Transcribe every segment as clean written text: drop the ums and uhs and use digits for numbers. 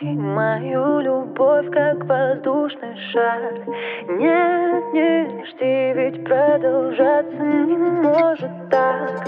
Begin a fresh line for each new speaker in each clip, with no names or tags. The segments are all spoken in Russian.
Отпусти мою любовь, как воздушный шар. Нет, не жди, ведь продолжаться не может так.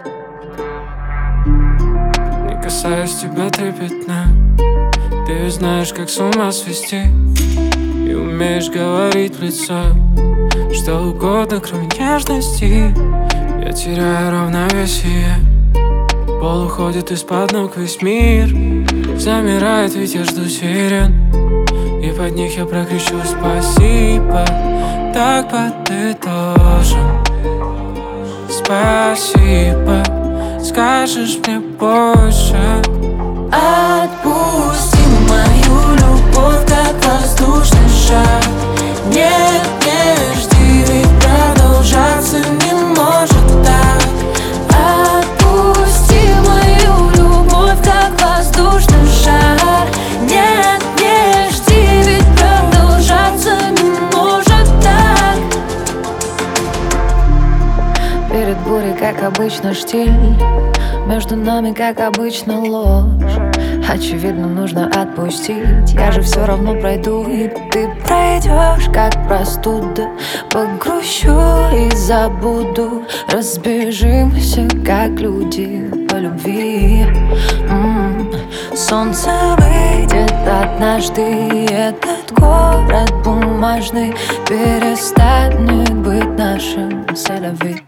Не касаюсь тебя трепетно, ты ведь знаешь, как с ума свести. И умеешь говорить в лицо что угодно, кроме нежности. Я теряю равновесие, пол уходит из-под ног весь мир. Замирает, ведь я жду сирен, и под них я прокричу спасибо. Так подытожим. Спасибо, скажешь мне больше.
Отпусти мою любовь, как воздушный шар. Нет, не жди, ведь продолжаться не может так. Отпусти мою любовь, как воздушный шар. Нет, не жди, ведь продолжаться не может так. Перед бурей, как обычно, штиль. Между нами, как обычно, ложь. Очевидно, нужно отпустить. Я же все равно пройду, и ты пройдешь, как простуда. Погрущу и забуду. Разбежимся, как люди по любви. Солнце выйдет однажды, и этот город бумажный перестанет быть нашим селяви.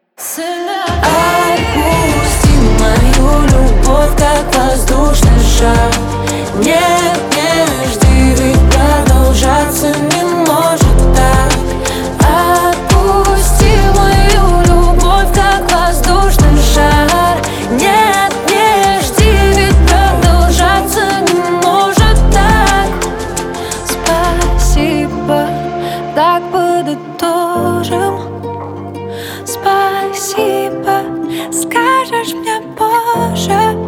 Отпусти мою любовь, как воздушный шар. Нет, не жди, ведь продолжаться не может так. Отпусти мою любовь, как воздушный шар. Нет, не жди, ведь продолжаться не может так. Спасибо, так подытожим. Спасибо, скажешь мне позже.